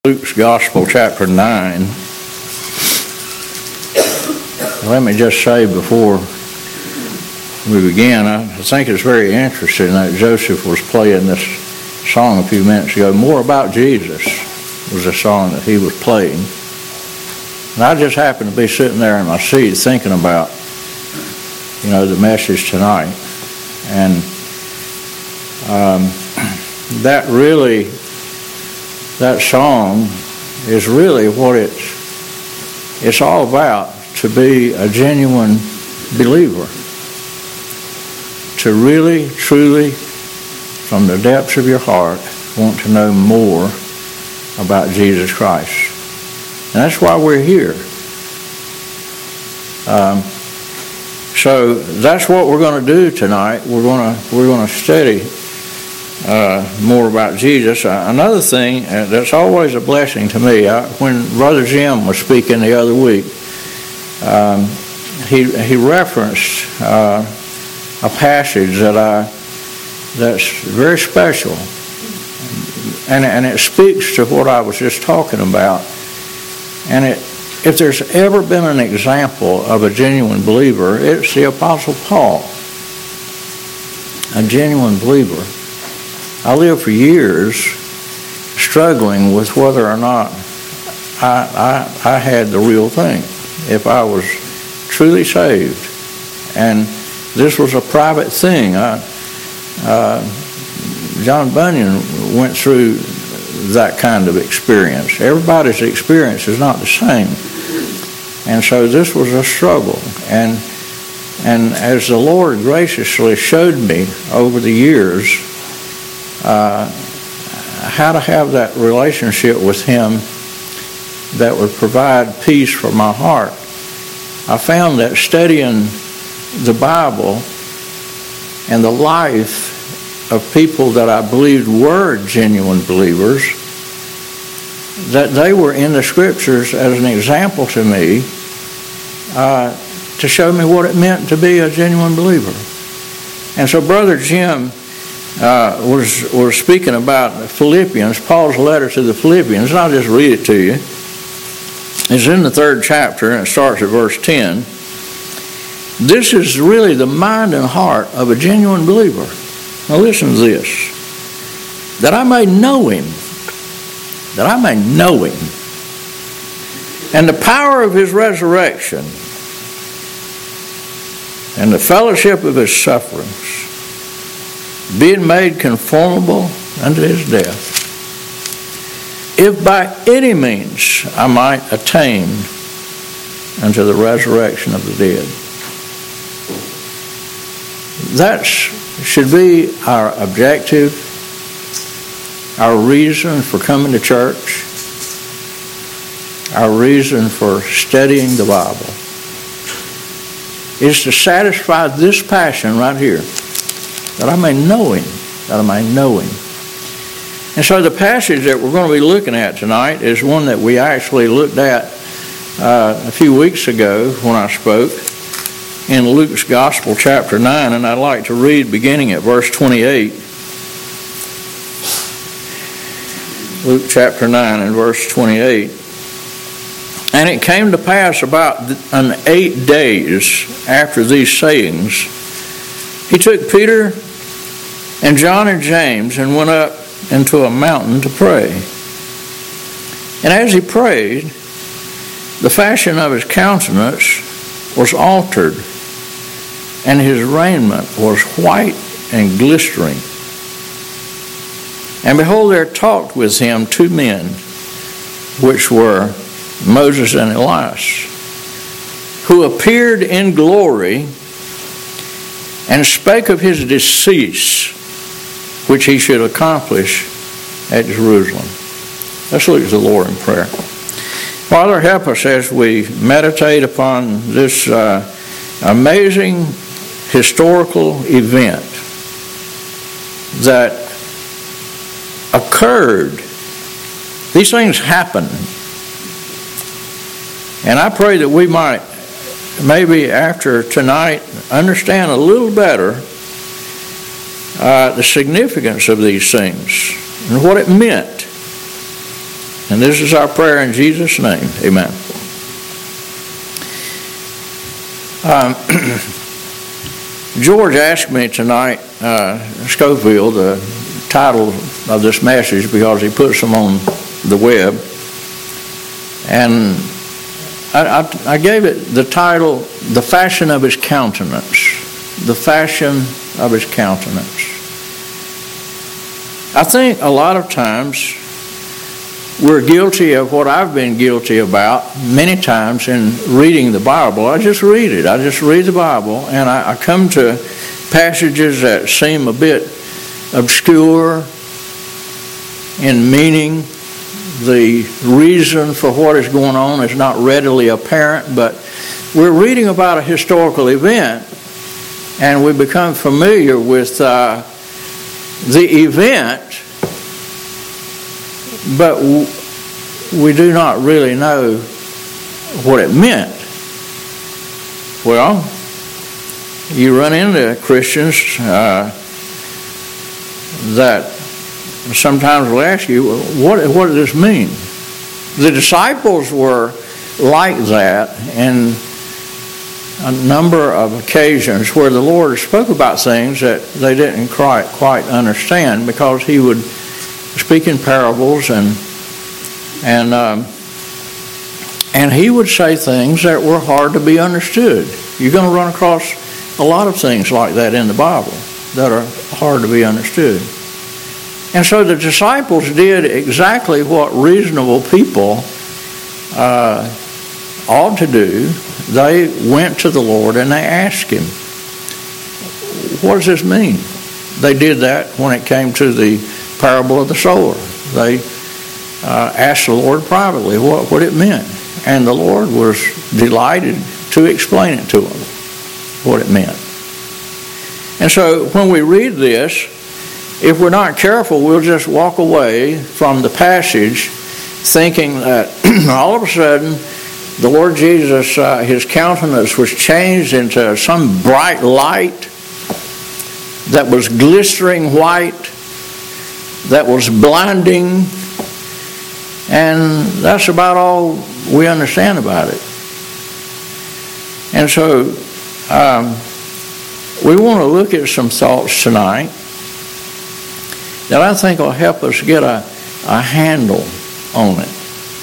Luke's Gospel, chapter 9. Let me just say before we begin, I think it's very interesting that Joseph was playing this song a few minutes ago. More About Jesus was a song that he was playing. And I just happened to be sitting there in my seat thinking about, the message tonight. And that song is really what it's all about, to be a genuine believer. To really, truly, from the depths of your heart, want to know more about Jesus Christ. And that's why we're here. So that's what we're going to do tonight. We're going to study more about Jesus. Another thing that's always a blessing to me, when Brother Jim was speaking the other week, he referenced a passage that's very special, and it speaks to what I was just talking about. And if there's ever been an example of a genuine believer, it's the Apostle Paul, a genuine believer. I lived for years struggling with whether or not I had the real thing, if I was truly saved. And this was a private thing. John Bunyan went through that kind of experience. Everybody's experience is not the same. And so this was a struggle. And as the Lord graciously showed me over the years how to have that relationship with Him that would provide peace for my heart, I found that studying the Bible and the life of people that I believed were genuine believers, that they were in the Scriptures as an example to me to show me what it meant to be a genuine believer. And so Brother Jim was speaking about Philippians, Paul's letter to the Philippians, and I'll just read it to you. It's in the 3rd chapter, and it starts at verse 10. This is really the mind and heart of a genuine believer. Now listen to this. That I may know Him. That I may know Him. And the power of His resurrection. And the fellowship of His sufferings. Being made conformable unto His death. If by any means I might attain unto the resurrection of the dead. That should be our objective, our reason for coming to church, our reason for studying the Bible, is to satisfy this passion right here, that I may know Him, that I may know Him. And so the passage that we're going to be looking at tonight is one that we actually looked at a few weeks ago when I spoke in Luke's Gospel, chapter 9, and I'd like to read beginning at verse 28. Luke chapter 9 and verse 28. And it came to pass about 8 days after these sayings, He took Peter and John and James and went up into a mountain to pray. And as he prayed, the fashion of his countenance was altered, and his raiment was white and glistering. And behold, there talked with him 2 men, which were Moses and Elias, who appeared in glory and spake of his decease, which he should accomplish at Jerusalem. Let's look to the Lord in prayer. Father, help us as we meditate upon this amazing historical event that occurred. These things happen. And I pray that we might, maybe after tonight, understand a little better the significance of these things and what it meant And this is our prayer in Jesus' name. Amen. George asked me tonight, Schofield, the title of this message, because he puts them on the web. And I gave it the title, The Fashion of His Countenance. The Fashion of His Countenance. I think a lot of times we're guilty of what I've been guilty about many times in reading the Bible. I just read it. I just read the Bible, and I come to passages that seem a bit obscure in meaning. The reason for what is going on is not readily apparent, but we're reading about a historical event, and we become familiar with the event, but we do not really know what it meant. Well, you run into Christians that sometimes will ask you, what does this mean? The disciples were like that in a number of occasions where the Lord spoke about things that they didn't quite understand, because he would speak in parables and he would say things that were hard to be understood. You're going to run across a lot of things like that in the Bible that are hard to be understood. And so the disciples did exactly what reasonable people ought to do. They went to the Lord and they asked him, what does this mean? They did that when it came to the parable of the sower. They asked the Lord privately what it meant. And the Lord was delighted to explain it to them, what it meant. And so when we read this, if we're not careful, we'll just walk away from the passage thinking that all of a sudden the Lord Jesus, his countenance was changed into some bright light that was glistering white, that was blinding, and that's about all we understand about it. And so we want to look at some thoughts tonight that I think will help us get a handle on it,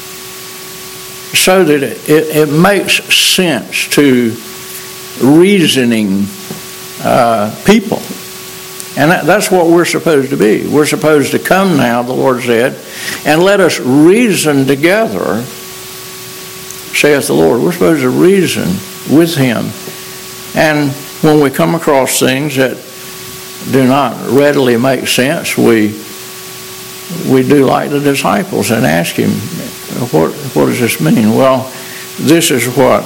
so that it makes sense to reasoning people. And that's what we're supposed to be. We're supposed to come now, the Lord said, and let us reason together, saith the Lord. We're supposed to reason with him. And when we come across things that do not readily make sense, we do like the disciples and ask him, what does this mean? Well, this is what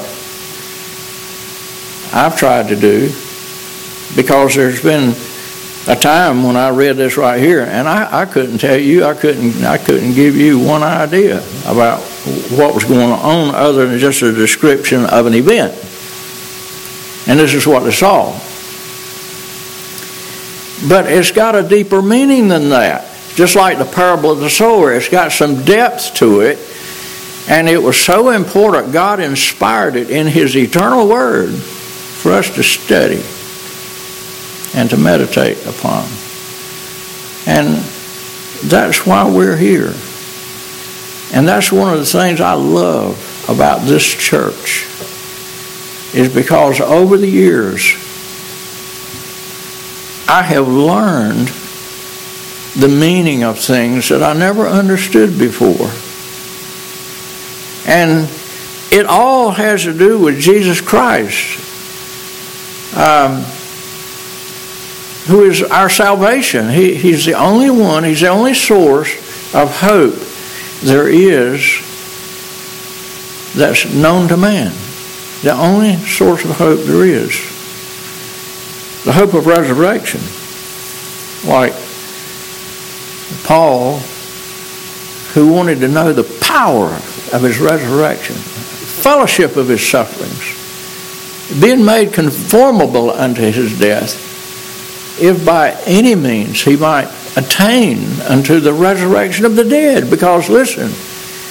I've tried to do, because there's been a time when I read this right here, and I couldn't tell you, I couldn't give you one idea about what was going on other than just a description of an event. And this is what I saw. But it's got a deeper meaning than that. Just like the parable of the sower, it's got some depth to it, and it was so important, God inspired it in his eternal word for us to study and to meditate upon. And that's why we're here. And that's one of the things I love about this church, is because over the years I have learned the meaning of things that I never understood before. And it all has to do with Jesus Christ, who is our salvation. He's the only one, he's the only source of hope there is that's known to man. The only source of hope there is. The hope of resurrection. Like Paul, who wanted to know the power of his resurrection, fellowship of his sufferings, being made conformable unto his death, if by any means he might attain unto the resurrection of the dead. Because listen,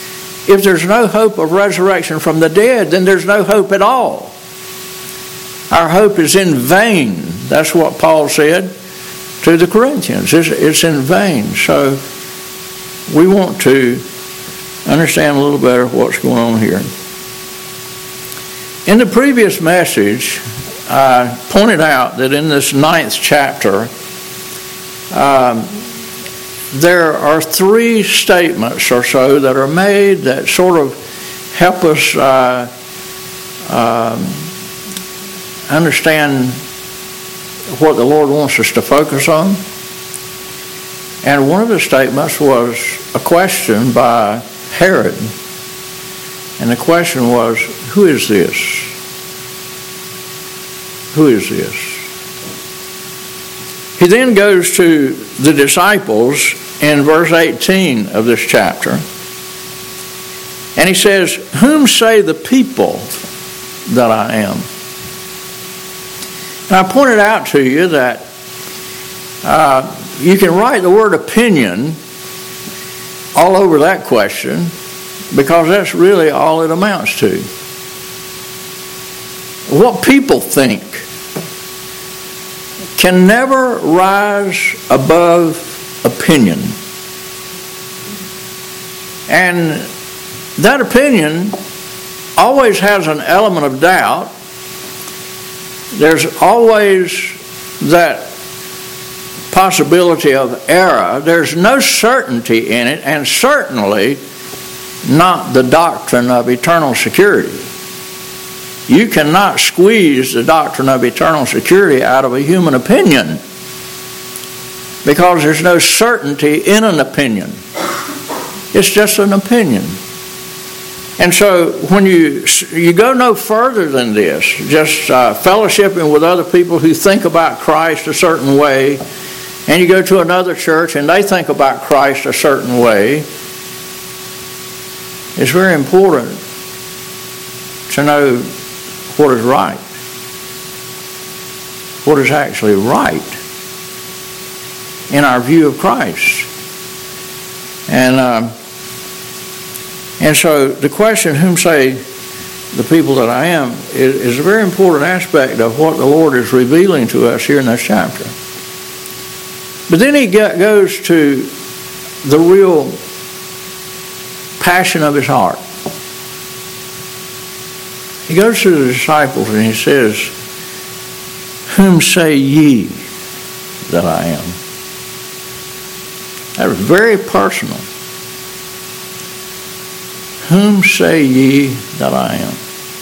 If there's no hope of resurrection from the dead, then there's no hope at all. Our hope is in vain. That's what Paul said to the Corinthians. It's in vain. So we want to understand a little better what's going on here. In the previous message, I pointed out that in this 9th chapter, there are 3 statements or so that are made that sort of help us understand what the Lord wants us to focus on. And one of the statements was a question by Herod. And the question was, who is this? Who is this? He then goes to the disciples in verse 18 of this chapter. And he says, whom say the people that I am? And I pointed out to you that you can write the word opinion all over that question, because that's really all it amounts to. What people think can never rise above opinion. And that opinion always has an element of doubt. There's always that possibility of error. There's no certainty in it, and certainly not the doctrine of eternal security. You cannot squeeze the doctrine of eternal security out of a human opinion, because there's no certainty in an opinion. It's just an opinion. And so when you go no further than this, just fellowshipping with other people who think about Christ a certain way, and you go to another church and they think about Christ a certain way, it's very important to know what is right. What is actually right in our view of Christ. And so the question, whom say the people that I am, is a very important aspect of what the Lord is revealing to us here in this chapter. But then he goes to the real passion of his heart. He goes to the disciples and he says, whom say ye that I am? That was very personal. Whom say ye that I am?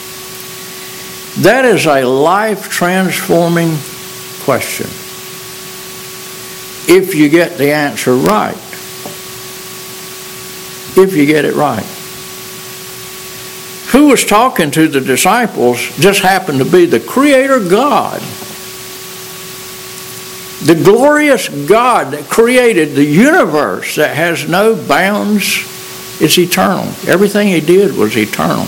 That is a life-transforming question, if you get the answer right. If you get it right. Who was talking to the disciples just happened to be the Creator God. The glorious God that created the universe that has no bounds. It's eternal. Everything he did was eternal.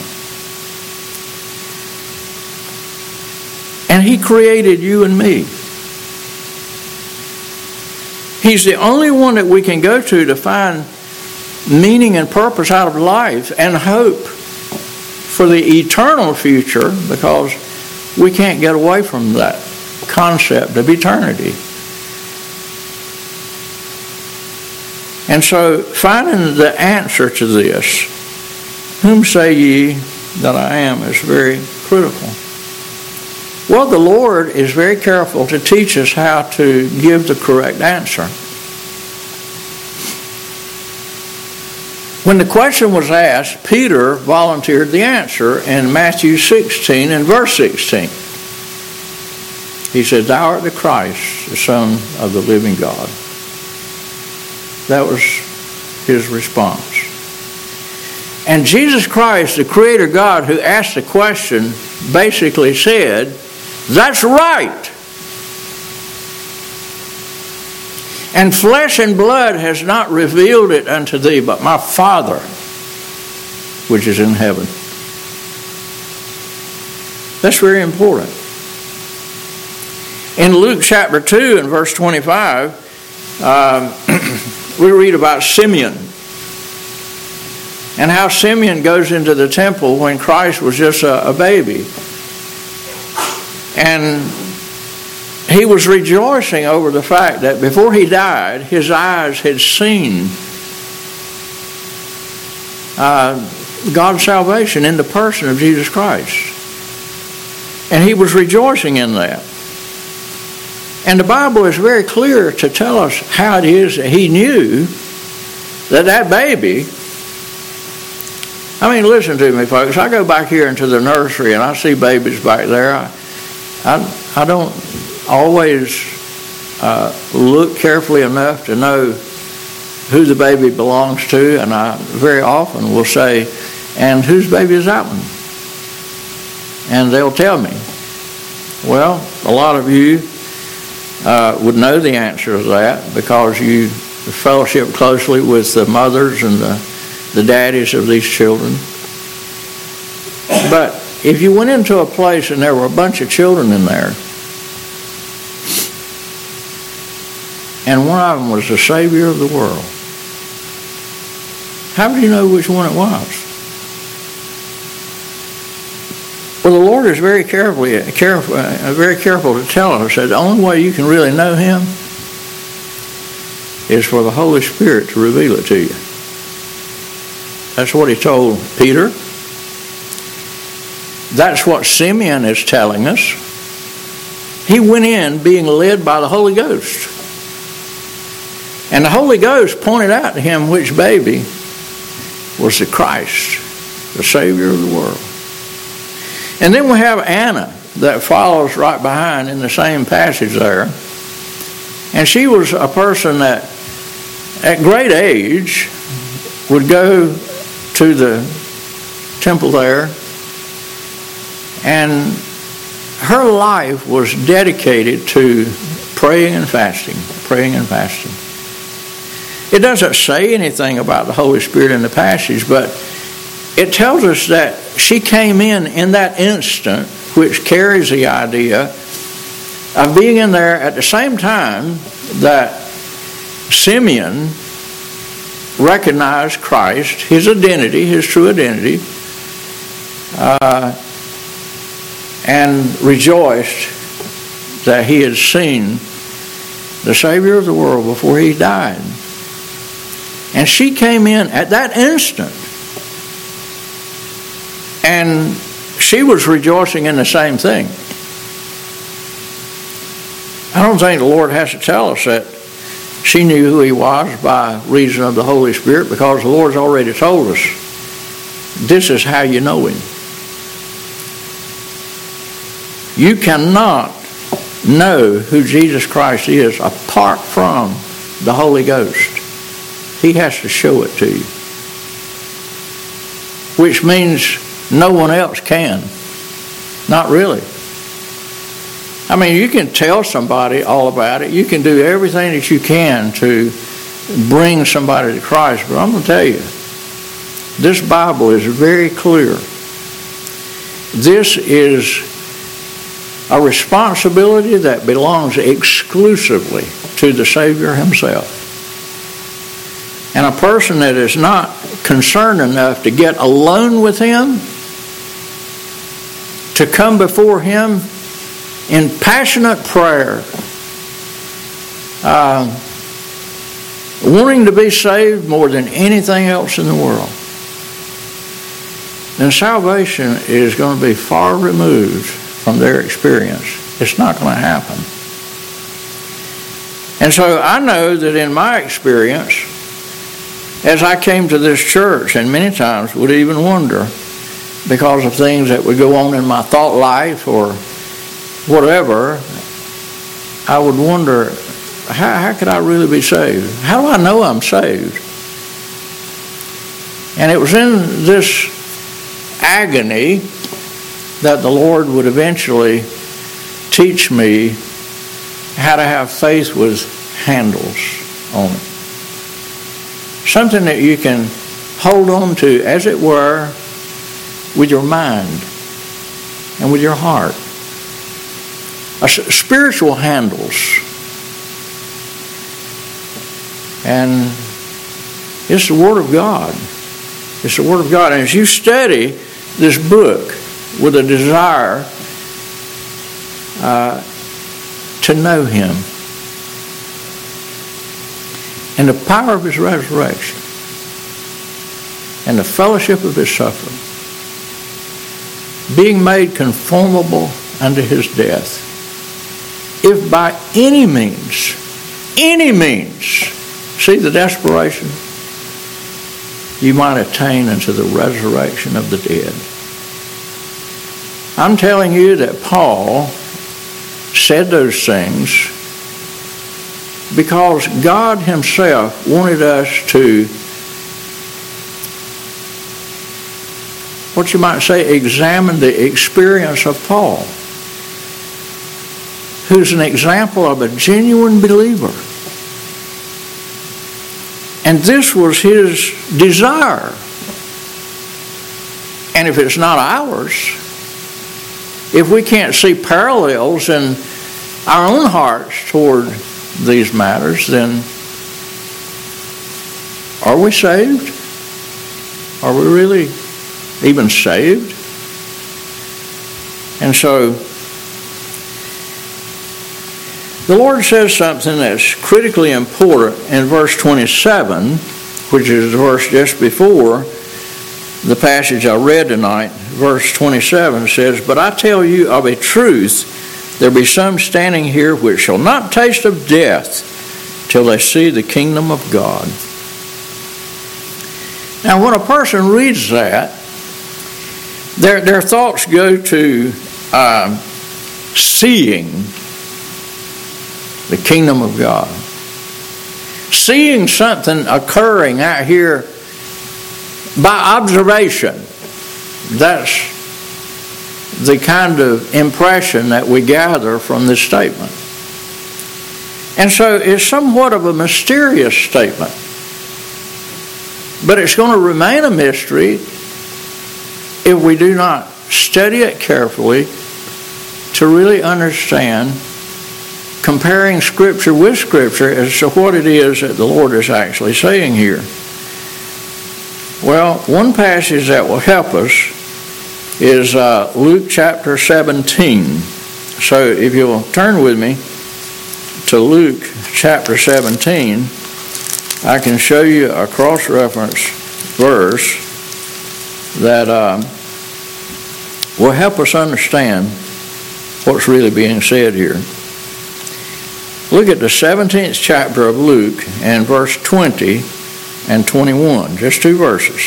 And he created you and me. He's the only one that we can go to find meaning and purpose out of life and hope for the eternal future, because we can't get away from that concept of eternity. And so finding the answer to this, whom say ye that I am, is very critical. Well, the Lord is very careful to teach us how to give the correct answer. When the question was asked, Peter volunteered the answer in Matthew 16 and verse 16. He said, thou art the Christ, the Son of the living God. That was his response. And Jesus Christ, the Creator God who asked the question, basically said, that's right. And flesh and blood has not revealed it unto thee, but my Father, which is in heaven. That's very important. In Luke chapter 2 and verse 25, we read about Simeon. and how Simeon goes into the temple when Christ was just a baby. And he was rejoicing over the fact that before he died, his eyes had seen God's salvation in the person of Jesus Christ. And he was rejoicing in that. And the Bible is very clear to tell us how it is that he knew that baby. I mean, listen to me, folks. I go back here into the nursery and I see babies back there. I don't always look carefully enough to know who the baby belongs to, and I very often will say, and whose baby is that one? And they'll tell me. Well, a lot of you would know the answer to that because you fellowship closely with the mothers and the daddies of these children. But if you went into a place and there were a bunch of children in there, and one of them was the Savior of the world, how would you know which one it was? Well, the Lord is very careful to tell us that the only way you can really know Him is for the Holy Spirit to reveal it to you. That's what He told Peter. That's what Simeon is telling us. He went in being led by the Holy Ghost. And the Holy Ghost pointed out to him which baby was the Christ, the Savior of the world. And then we have Anna that follows right behind in the same passage there. And she was a person that at great age would go to the temple there, and her life was dedicated to praying and fasting. It doesn't say anything about the Holy Spirit in the passage, but it tells us that she came in that instant, which carries the idea of being in there at the same time that Simeon recognized Christ, his identity, his true identity, and rejoiced that he had seen the Savior of the world before he died. And she came in at that instant, and she was rejoicing in the same thing. I don't think the Lord has to tell us that she knew who he was by reason of the Holy Spirit, because the Lord's already told us this is how you know him. You cannot know who Jesus Christ is apart from the Holy Ghost. He has to show it to you. Which means no one else can. Not really. I mean, you can tell somebody all about it. You can do everything that you can to bring somebody to Christ. But I'm going to tell you, this Bible is very clear. This is a responsibility that belongs exclusively to the Savior himself. And a person that is not concerned enough to get alone with him, to come before him in passionate prayer, wanting to be saved more than anything else in the world, then salvation is going to be far removed from their experience. It's not going to happen. And so I know that in my experience, as I came to this church, and many times would even wonder, because of things that would go on in my thought life or whatever, I would wonder, how could I really be saved? How do I know I'm saved? And it was in this agony that the Lord would eventually teach me how to have faith with handles on it. Something that you can hold on to, as it were, with your mind and with your heart. Spiritual handles. And it's the Word of God. It's the Word of God. And as you study this book with a desire to know Him and the power of His resurrection and the fellowship of His suffering, being made conformable unto His death, if by any means, see the desperation, you might attain unto the resurrection of the dead. I'm telling you that Paul said those things because God Himself wanted us to, what you might say, examine the experience of Paul, who's an example of a genuine believer. And this was his desire. And if it's not ours, if we can't see parallels in our own hearts toward these matters, then are we saved? Are we really even saved? And so the Lord says something that's critically important in verse 27, which is the verse just before the passage I read tonight. Verse 27 says, "But I tell you of a truth, there be some standing here which shall not taste of death till they see the kingdom of God." Now, when a person reads that, their thoughts go to seeing the kingdom of God. Seeing something occurring out here by observation. That's the kind of impression that we gather from this statement. And so it's somewhat of a mysterious statement. But it's going to remain a mystery if we do not study it carefully to really understand, comparing Scripture with Scripture as to what it is that the Lord is actually saying here. Well, one passage that will help us is Luke chapter 17. So if you'll turn with me to Luke chapter 17, I can show you a cross-reference verse that will help us understand what's really being said here. Look at the 17th chapter of Luke and verse 20 and 21, just two verses.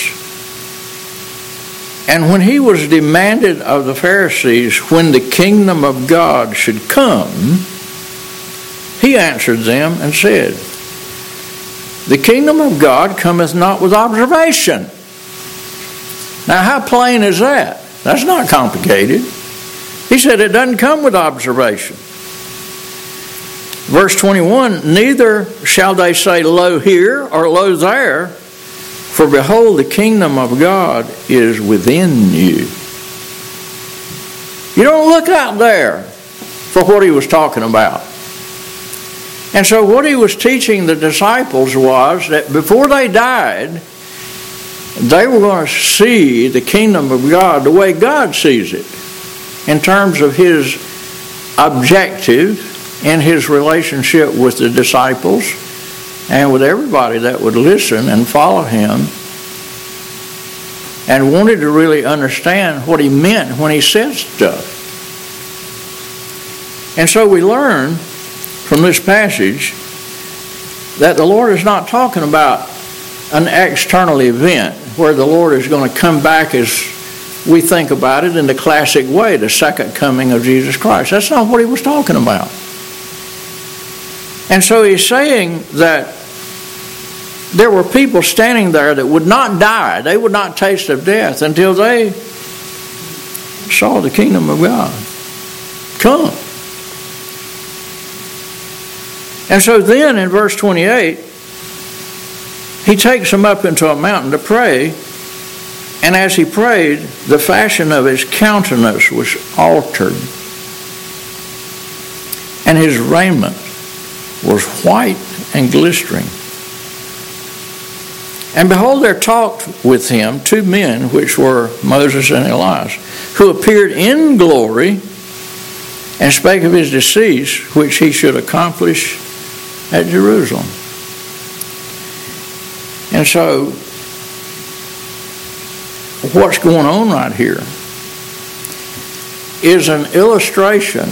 "And when he was demanded of the Pharisees when the kingdom of God should come, he answered them and said, The kingdom of God cometh not with observation." Now, how plain is that? That's not complicated. He said it doesn't come with observation. Verse 21, "Neither shall they say, Lo here, or Lo there, for behold, the kingdom of God is within you." You don't look out there for what he was talking about. And so what he was teaching the disciples was that before they died, they were going to see the kingdom of God the way God sees it, in terms of his objective in his relationship with the disciples and with everybody that would listen and follow him, and wanted to really understand what he meant when he said stuff. And so we learn from this passage that the Lord is not talking about an external event where the Lord is going to come back as we think about it in the classic way, the second coming of Jesus Christ. That's not what he was talking about. And so he's saying that there were people standing there that would not die. They would not taste of death until they saw the kingdom of God come. And so then in verse 28, he takes them up into a mountain to pray. And as he prayed, the fashion of his countenance was altered, and his raiment was white and glistering. And behold, there talked with him 2 men, which were Moses and Elias, who appeared in glory and spake of his decease, which he should accomplish at Jerusalem. And so, what's going on right here is an illustration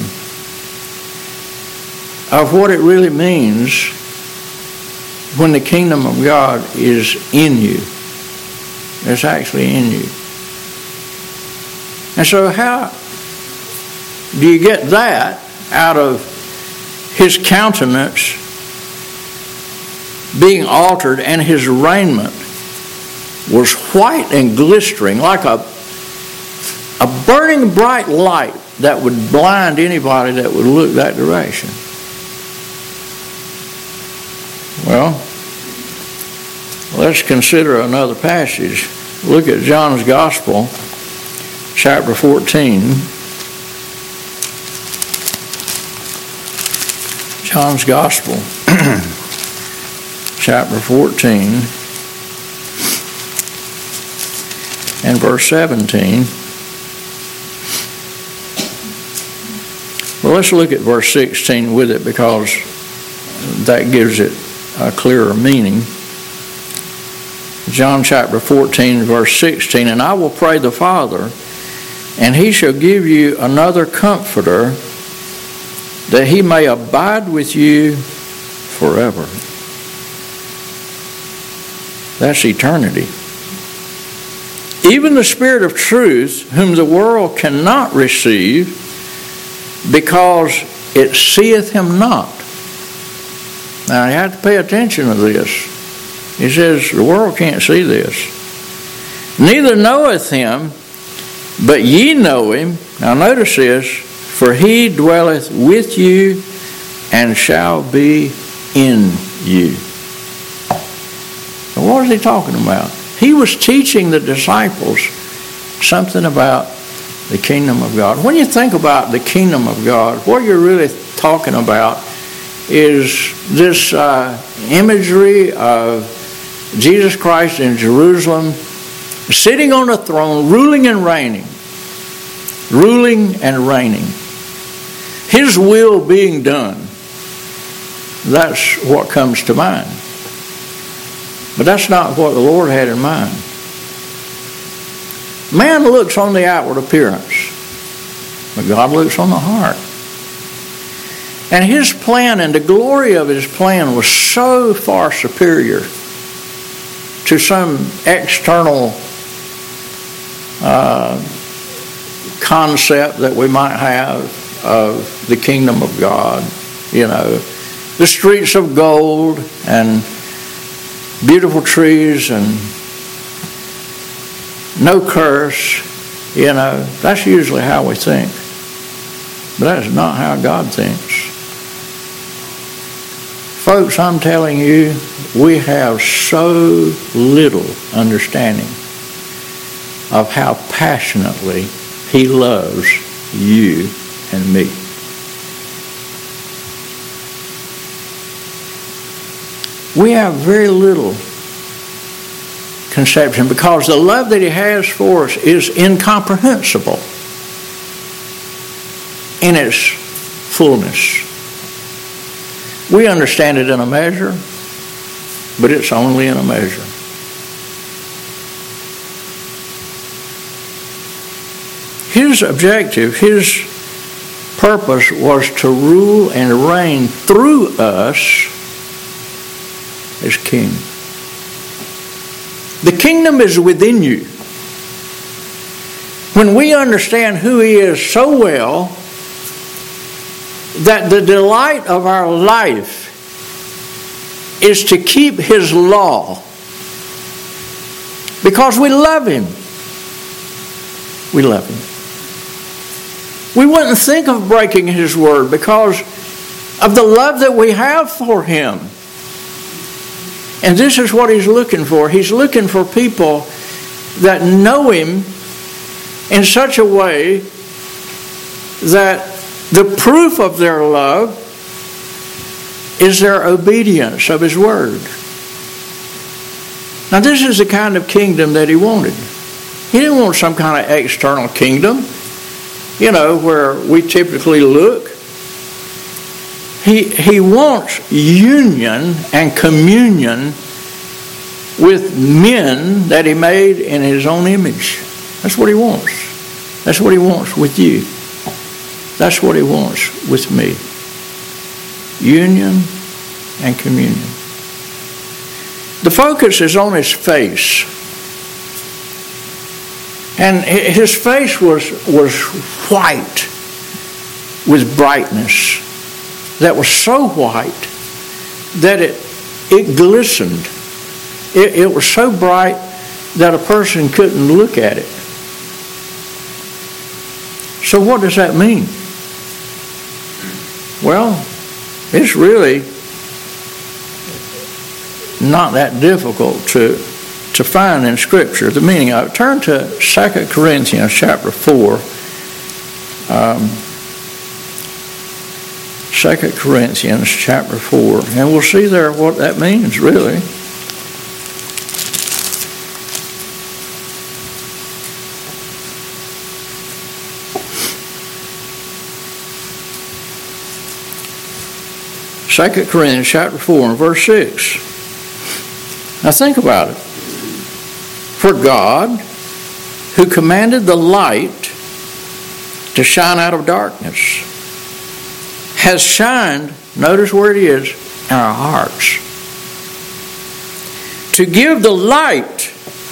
of what it really means when the kingdom of God is in you. It's actually in you. And so how do you get that out of his countenance being altered, and his raiment was white and glistering like a burning bright light that would blind anybody that would look that direction? Well, let's consider another passage. Look at John's Gospel, chapter 14. John's Gospel, chapter 14, and verse 17. Well, let's look at verse 16 with it, because that gives it a clearer meaning. John chapter 14, verse 16, and I will pray the Father, and he shall give you another comforter, that he may abide with you forever. That's eternity. Even the Spirit of truth, whom the world cannot receive, because it seeth him not. Now you have to pay attention to this. He says the world can't see this. Neither knoweth him, but ye know him. Now notice this. For he dwelleth with you and shall be in you. Now what is he talking about? He was teaching the disciples something about the kingdom of God. When you think about the kingdom of God, what you're really talking about is this imagery of Jesus Christ in Jerusalem, sitting on a throne, ruling and reigning. Ruling and reigning. His will being done. That's what comes to mind. But that's not what the Lord had in mind. Man looks on the outward appearance, but God looks on the heart. And his plan and the glory of his plan was so far superior to some external concept that we might have of the kingdom of God. You know, the streets of gold and beautiful trees and no curse. You know, that's usually how we think. But that is not how God thinks. Folks, I'm telling you, we have so little understanding of how passionately he loves you and me. We have very little conception, because the love that he has for us is incomprehensible in its fullness. We understand it in a measure, but it's only in a measure. His objective, his purpose was to rule and reign through us as king. The kingdom is within you. When we understand who he is so well, that the delight of our life is to keep his law, because we love him. We love him. We wouldn't think of breaking his word because of the love that we have for him. And this is what he's looking for. He's looking for people that know him in such a way that the proof of their love is their obedience of his word. Now, this is the kind of kingdom that he wanted. He didn't want some kind of external kingdom, where we typically look. He wants union and communion with men that he made in his own image. That's what he wants. That's what he wants with you. That's what he wants with me. Union and communion. The focus is on his face. And his face was white with brightness. That was so white that it glistened. It was so bright that a person couldn't look at it. So what does that mean? Well, it's really not that difficult to find in Scripture the meaning of it. Turn to 2 Corinthians chapter 4. 2 Corinthians chapter 4. And we'll see there what that means, really. Second Corinthians chapter 4 and verse 6. Now think about it. For God, who commanded the light to shine out of darkness, has shined, notice where it is, in our hearts, to give the light.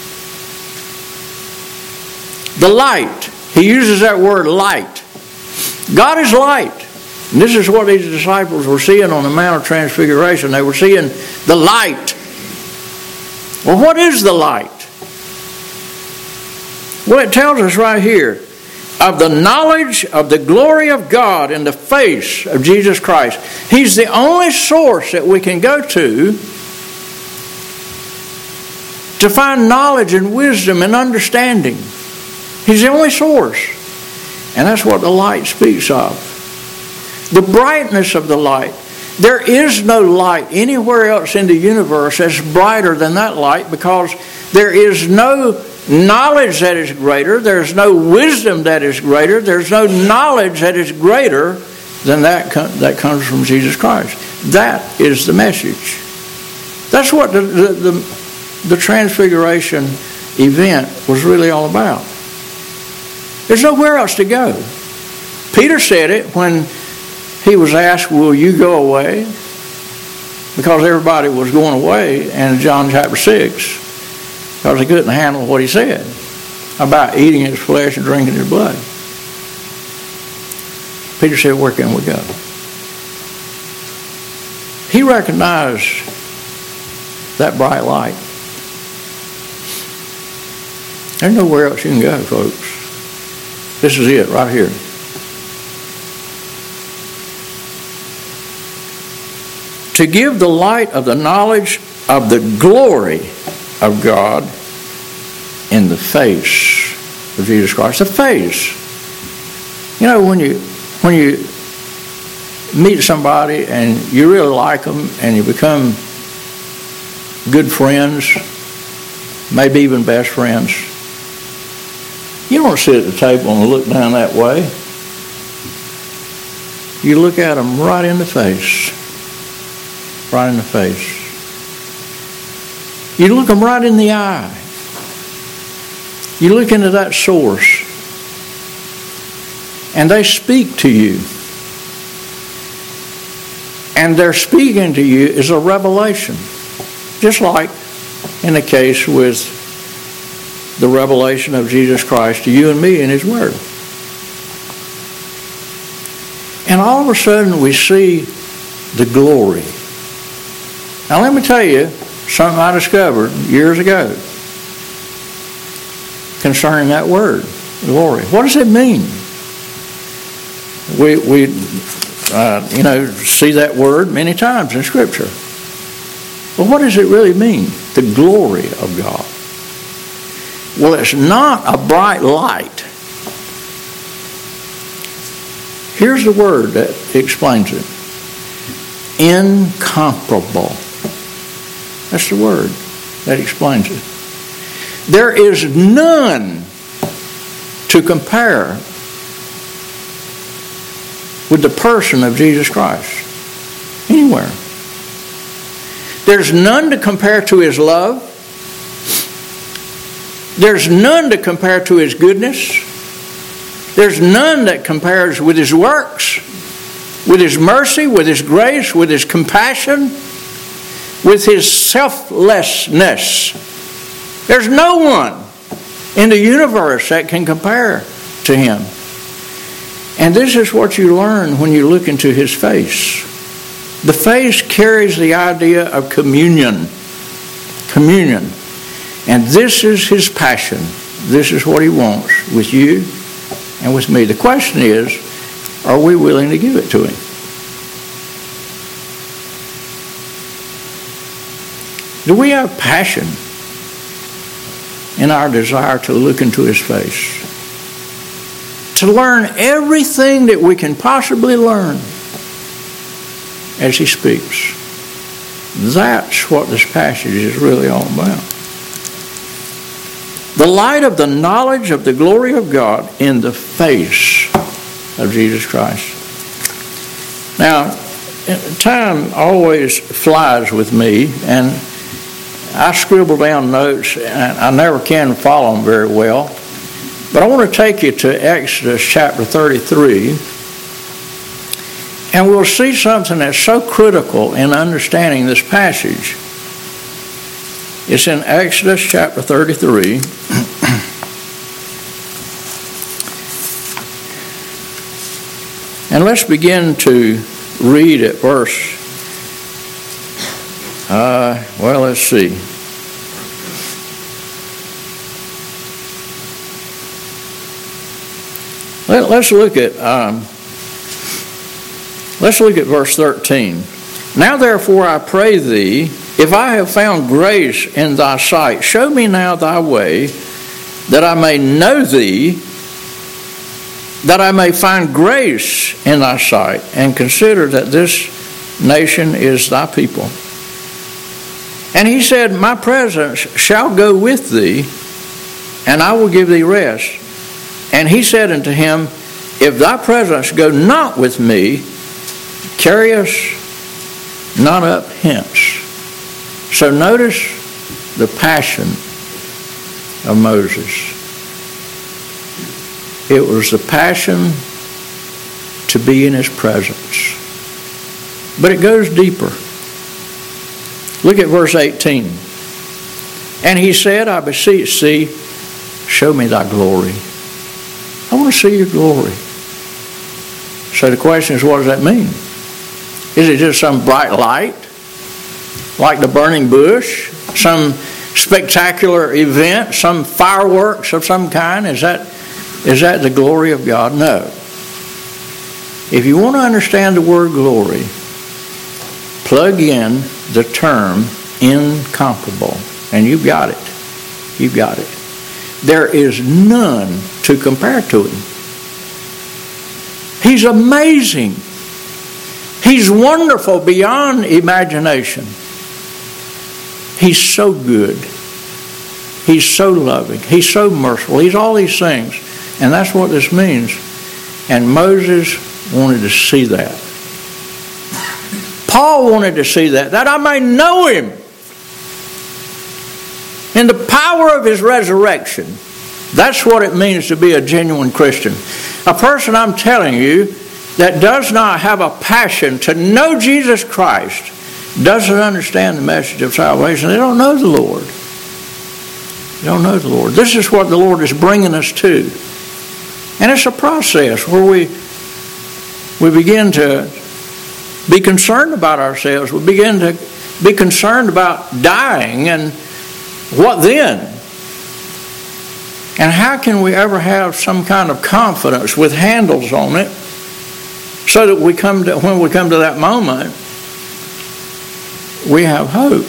The light. He uses that word light. God is light. And this is what these disciples were seeing on the Mount of Transfiguration. They were seeing the light. Well, what is the light? Well, it tells us right here, of the knowledge of the glory of God in the face of Jesus Christ. He's the only source that we can go to find knowledge and wisdom and understanding. He's the only source. And that's what the light speaks of. The brightness of the light. There is no light anywhere else in the universe that's brighter than that light, because there is no knowledge that is greater. There's no wisdom that is greater. There's no knowledge that is greater than that comes from Jesus Christ. That is the message. That's what the Transfiguration event was really all about. There's nowhere else to go. Peter said it when he was asked, will you go away? Because everybody was going away in John chapter 6. Because they couldn't handle what he said about eating his flesh and drinking his blood. Peter said, where can we go? He recognized that bright light. There's nowhere else you can go, folks. This is it right here. To give the light of the knowledge of the glory of God in the face of Jesus Christ. The face. When you meet somebody and you really like them and you become good friends, maybe even best friends, you don't sit at the table and look down that way. You look at them right in the face. Right in the face. You look them right in the eye. You look into that source. And they speak to you. And their speaking to you is a revelation. Just like in the case with the revelation of Jesus Christ to you and me in His Word. And all of a sudden we see the glory. Now let me tell you something I discovered years ago concerning that word, glory. What does it mean? We see that word many times in Scripture. But what does it really mean? The glory of God. Well, it's not a bright light. Here's the word that explains it. Incomparable. That's the word. That explains it. There is none to compare with the person of Jesus Christ. Anywhere. There's none to compare to his love. There's none to compare to his goodness. There's none that compares with his works, with his mercy, with his grace, with his compassion, with his selflessness. There's no one in the universe that can compare to him. And this is what you learn when you look into his face. The face carries the idea of communion. Communion. And this is his passion. This is what he wants with you and with me. The question is, are we willing to give it to him? Do we have passion in our desire to look into his face? To learn everything that we can possibly learn as he speaks. That's what this passage is really all about. The light of the knowledge of the glory of God in the face of Jesus Christ. Now, time always flies with me, and I scribble down notes, and I never can follow them very well. But I want to take you to Exodus chapter 33, and we'll see something that's so critical in understanding this passage. It's in Exodus chapter 33. And let's begin to read at verse, let's see. Let's look at verse 13. Now therefore I pray thee, if I have found grace in thy sight, show me now thy way, that I may know thee, that I may find grace in thy sight, and consider that this nation is thy people. And he said, my presence shall go with thee, and I will give thee rest. And he said unto him, if thy presence go not with me, carry us not up hence. So notice the passion of Moses. It was the passion to be in his presence. But it goes deeper. Look at verse 18. And he said, I beseech thee, show me thy glory. I want to see your glory. So the question is, what does that mean? Is it just some bright light, like the burning bush, some spectacular event, some fireworks of some kind? Is that the glory of God? No. If you want to understand the word glory, plug in the term incomparable, and you've got it. You've got it. There is none to compare to him. He's amazing. He's wonderful beyond imagination. He's so good. He's so loving. He's so merciful. He's all these things. And that's what this means. And Moses wanted to see that. Paul wanted to see that I may know him in the power of his resurrection. That's what it means to be a genuine Christian. A person, I'm telling you, that does not have a passion to know Jesus Christ doesn't understand the message of salvation. They don't know the Lord. They don't know the Lord. This is what the Lord is bringing us to. And it's a process where we begin to be concerned about ourselves. We begin to be concerned about dying, and what then? And how can we ever have some kind of confidence with handles on it so that when we come to that moment, we have hope?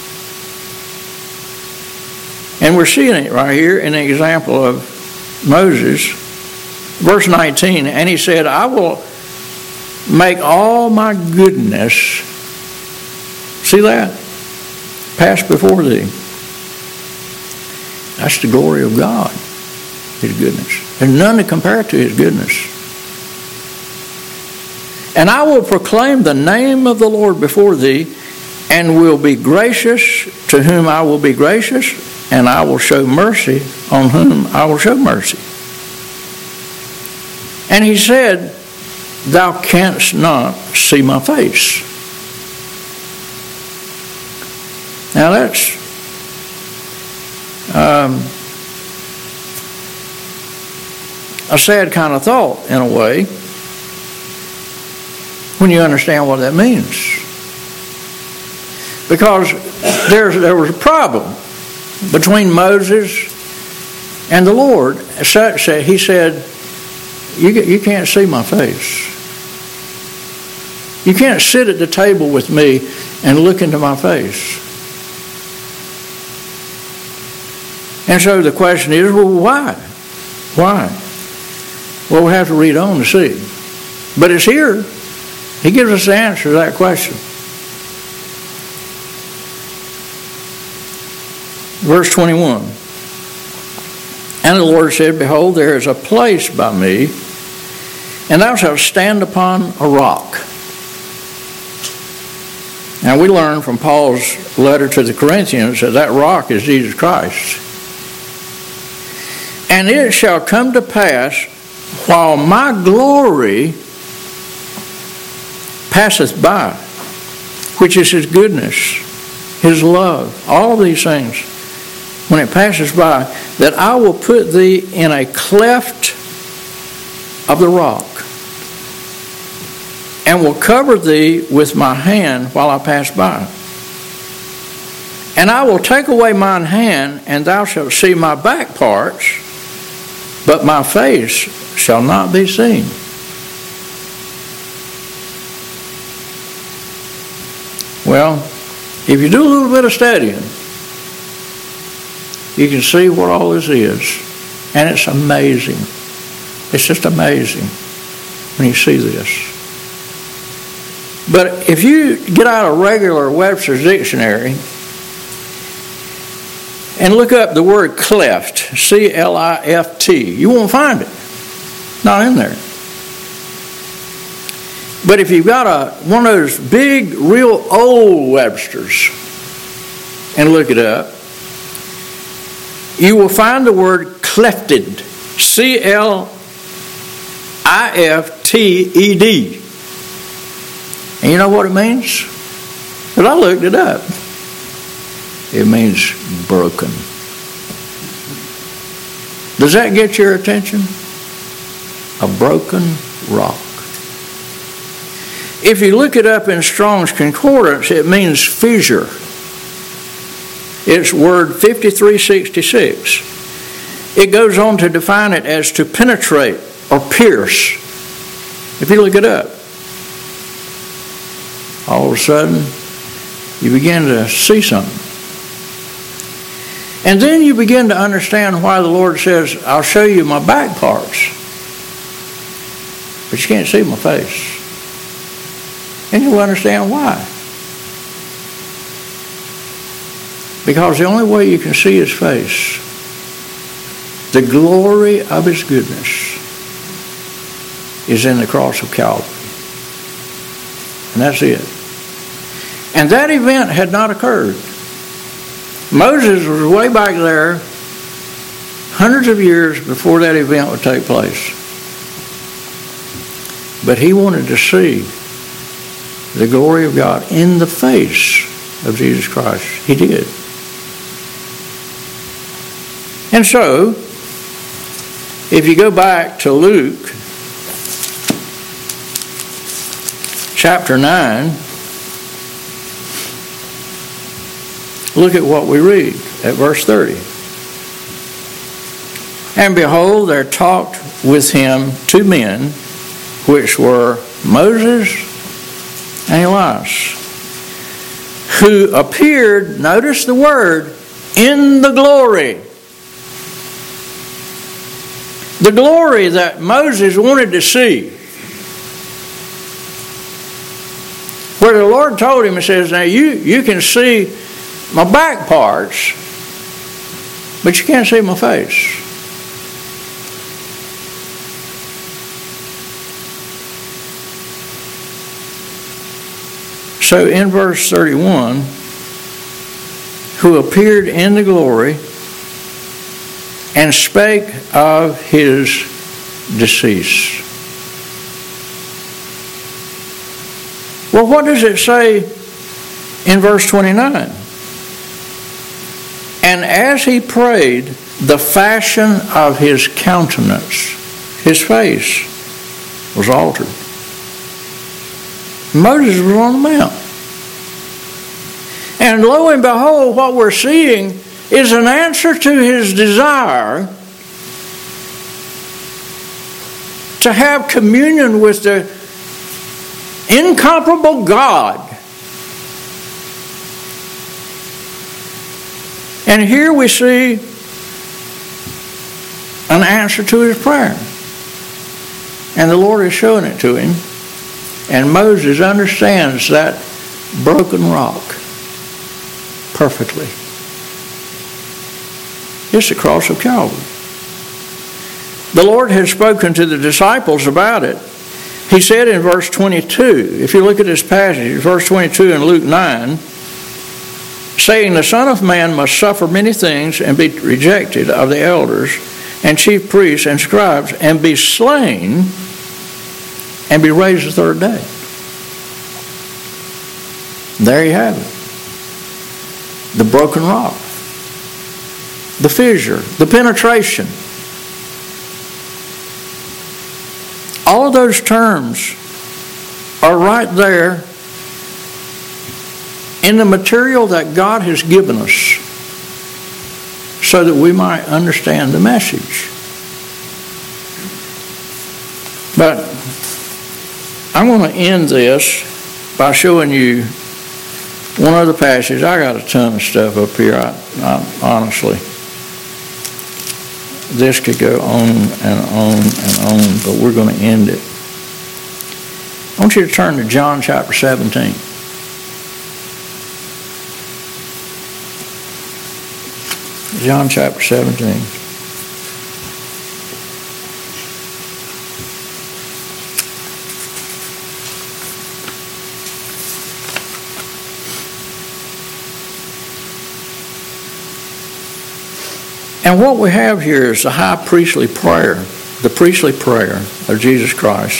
And we're seeing it right here in the example of Moses. Verse 19, and he said, I will make all my goodness, see that? Pass before thee. That's the glory of God, His goodness. There's none to compare to His goodness. And I will proclaim the name of the Lord before thee, and will be gracious to whom I will be gracious, and I will show mercy on whom I will show mercy. And he said, thou canst not see my face. Now that's a sad kind of thought in a way when you understand what that means. Because there was a problem between Moses and the Lord, such that he said, you can't see my face. You can't sit at the table with me and look into my face. And so the question is, well, why? Why? Well, we have to read on to see. But it's here. He gives us the answer to that question. Verse 21. And the Lord said, behold, there is a place by me, and thou shalt stand upon a rock. Now we learn from Paul's letter to the Corinthians that that rock is Jesus Christ. And it shall come to pass, while my glory passeth by, which is His goodness, His love, all these things, when it passes by, that I will put thee in a cleft of the rock, and will cover thee with my hand while I pass by. And I will take away mine hand, and thou shalt see my back parts, but my face shall not be seen. Well, if you do a little bit of studying, you can see what all this is. And it's amazing. It's just amazing when you see this. But if you get out a regular Webster's dictionary and look up the word cleft, C-L-I-F-T, you won't find it. Not in there. But if you've got one of those big, real old Websters and look it up, you will find the word clefted, C-L-I-F-T-E-D. And you know what it means? Well, I looked it up. It means broken. Does that get your attention? A broken rock. If you look it up in Strong's Concordance, it means fissure. It's word 5366. It goes on to define it as to penetrate or pierce. If you look it up, all of a sudden, you begin to see something. And then you begin to understand why the Lord says, I'll show you my back parts, but you can't see my face. And you'll understand why. Because the only way you can see His face, the glory of His goodness, is in the cross of Calvary. And that's it. And that event had not occurred. Moses was way back there hundreds of years before that event would take place. But he wanted to see the glory of God in the face of Jesus Christ. He did. And so, if you go back to Luke chapter 9, look at what we read at verse 30. And behold, there talked with him two men, which were Moses and Elias, who appeared, notice the word, in the glory. The glory that Moses wanted to see. Where the Lord told him, He says, now you can see my back parts, but you can't see my face. So in verse 31, who appeared in the glory and spake of his decease. Well, what does it say in verse 29? And as he prayed, the fashion of his countenance, his face, was altered. Moses was on the mount. And lo and behold, what we're seeing is an answer to his desire to have communion with the incomparable God. And here we see an answer to his prayer. And the Lord is showing it to him. And Moses understands that broken rock perfectly. It's the cross of Calvary. The Lord has spoken to the disciples about it. He said in verse 22, if you look at this passage, verse 22 in Luke 9, saying, the Son of Man must suffer many things and be rejected of the elders and chief priests and scribes and be slain and be raised the third day. There you have it. The broken rock. The fissure. The penetration. All of those terms are right there in the material that God has given us so that we might understand the message. But I'm going to end this by showing you one other passage. I got a ton of stuff up here, I honestly. This could go on and on and on, but we're going to end it. I want you to turn to John chapter 17. John chapter 17. And what we have here is the high priestly prayer, the priestly prayer of Jesus Christ.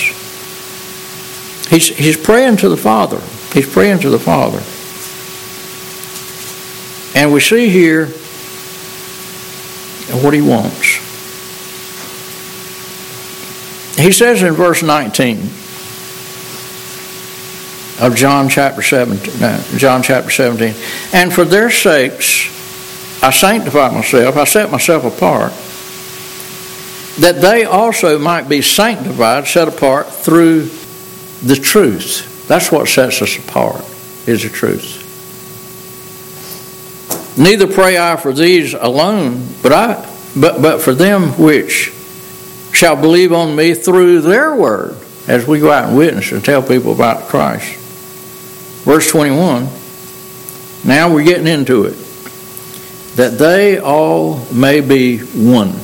He's praying to the Father. He's praying to the Father. And we see here what he wants. He says in verse 19 of John chapter 17, and for their sakes I sanctify myself, I set myself apart, that they also might be sanctified, set apart through the truth. That's what sets us apart, is the truth. Neither pray I for these alone, but for them which shall believe on me through their word, as we go out and witness and tell people about Christ. Verse 21, now we're getting into it. That they all may be one.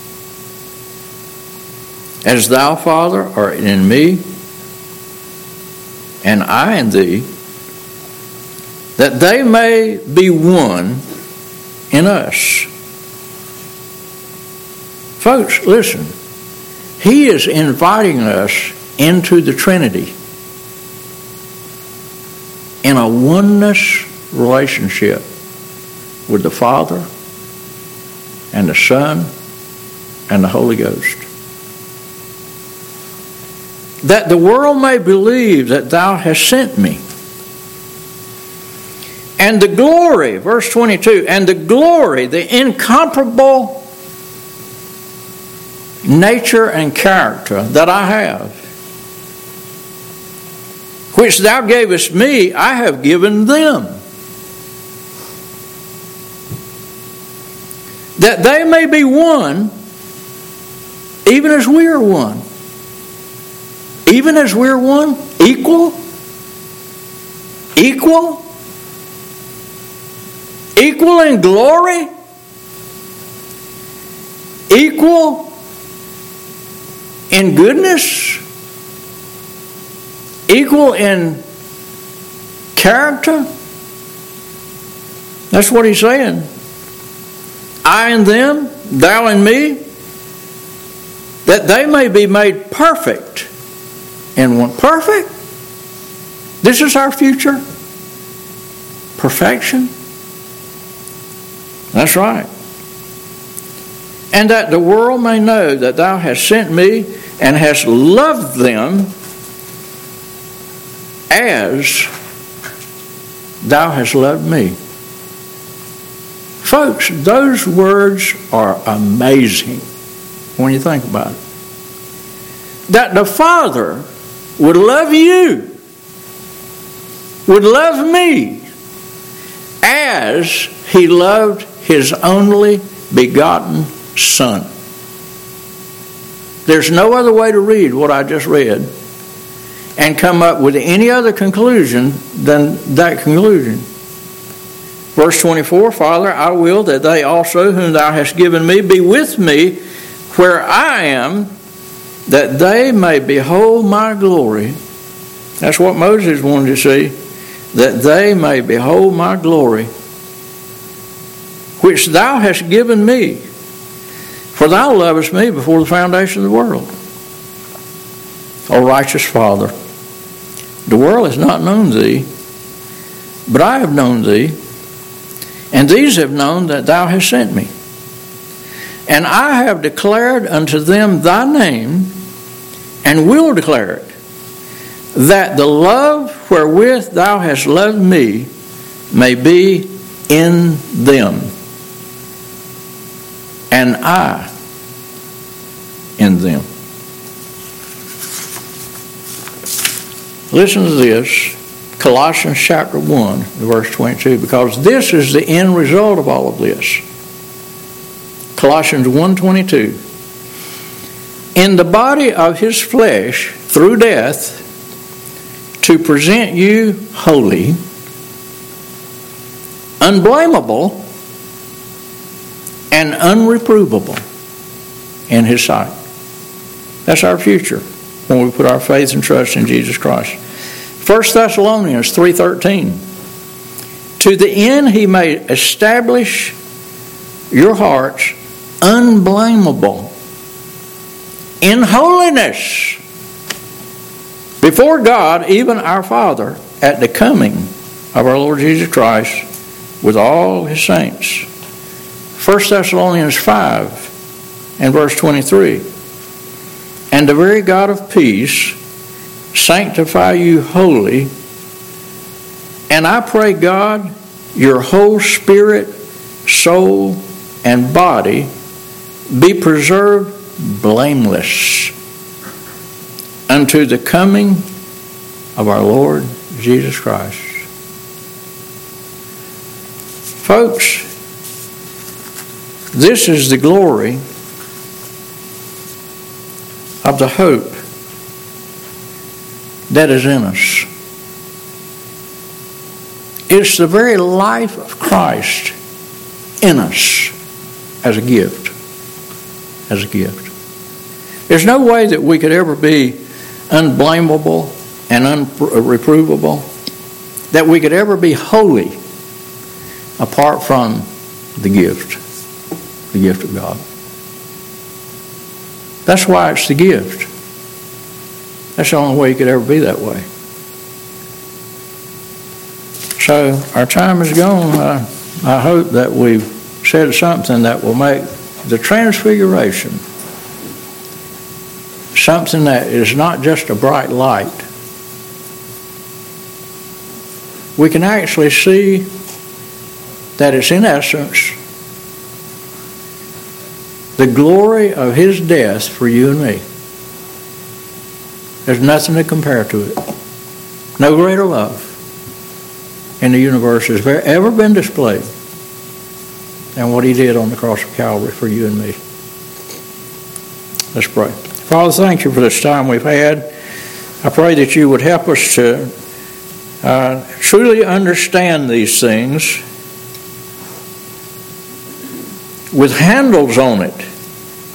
As thou, Father, art in me, and I in thee, that they may be one in us. Folks, listen. He is inviting us into the Trinity in a oneness relationship with the Father and the Son and the Holy Ghost. That the world may believe that thou hast sent me. And the glory, verse 22, and the glory, the incomparable nature and character that I have, which thou gavest me, I have given them. That they may be one, even as we are one. Even as we're one, equal. Equal in glory. equal in goodness, equal in character. That's what he's saying. I and them, thou and me, that they may be made perfect in one. Perfect? This is our future? Perfection? That's right. And that the world may know that thou hast sent me and hast loved them as thou hast loved me. Folks, those words are amazing when you think about it. That the Father would love you, would love me, as he loved his only begotten Son. There's no other way to read what I just read and come up with any other conclusion than that conclusion. Verse 24, Father, I will that they also whom thou hast given me be with me where I am, that they may behold my glory. That's what Moses wanted to see, that they may behold my glory, which thou hast given me. For thou lovest me before the foundation of the world. O righteous Father, the world has not known thee, but I have known thee, and these have known that thou hast sent me. And I have declared unto them thy name, and will declare it, that the love wherewith thou hast loved me may be in them, and I in them. Listen to this, Colossians chapter 1, verse 22, because this is the end result of all of this. Colossians 1:22. In the body of his flesh, through death, to present you holy, unblameable, and unreprovable in his sight. That's our future when we put our faith and trust in Jesus Christ. 1 Thessalonians 3:13. To the end he may establish your hearts unblameable in holiness before God, even our Father, at the coming of our Lord Jesus Christ with all his saints. 1 Thessalonians 5 and verse 23. And the very God of peace sanctify you wholly, and I pray God your whole spirit, soul, and body be preserved blameless unto the coming of our Lord Jesus Christ. Folks, this is the glory of the hope that is in us. It's the very life of Christ in us as a gift. As a gift. There's no way that we could ever be unblameable and unreprovable, that we could ever be holy apart from the gift of God. That's why it's the gift. That's the only way you could ever be that way. So our time is gone. I hope that we've said something that will make the transfiguration something that is not just a bright light. We can actually see that it's in essence the glory of his death for you and me. There's nothing to compare to it. No greater love in the universe has ever been displayed than what he did on the cross of Calvary for you and me. Let's pray. Father, thank you for this time we've had. I pray that you would help us to truly understand these things with handles on it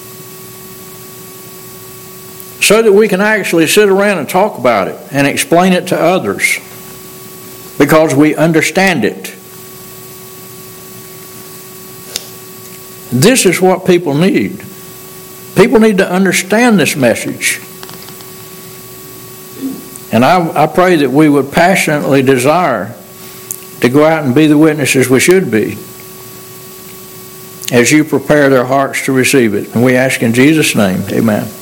so that we can actually sit around and talk about it and explain it to others because we understand it. This is what people need. People need to understand this message. And I pray that we would passionately desire to go out and be the witnesses we should be as you prepare their hearts to receive it. And we ask in Jesus' name, amen.